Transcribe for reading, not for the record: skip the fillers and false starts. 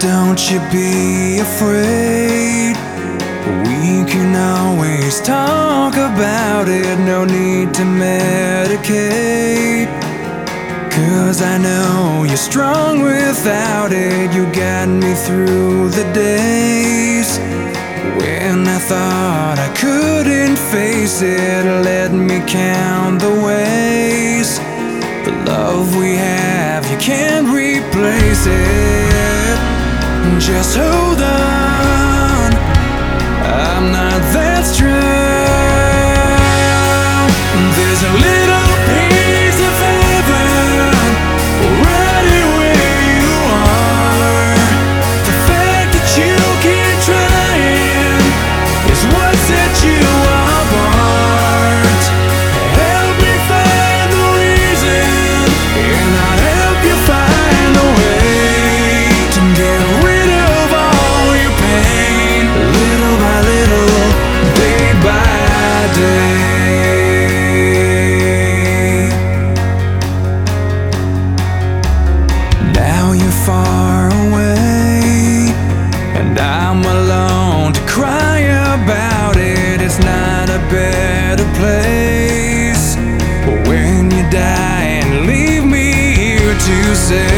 Don't you be afraid. We can always talk about it. No need to medicate. 'Cause I know you're strong without it. You got me through the days when I thought I couldn't face it. Let me count the ways. The love we have, you can't replace it. Just hold on, I'm not that strong. There's a little piece of heaven right where you are. The fact that you keep trying is what set you apart. Help me find the reason, and I'll help you find a way to get rid of all your pain, little by little, day by day. Now you're far away, and I'm alone to cry about it. It's not a better place. But when you die and leave me here to say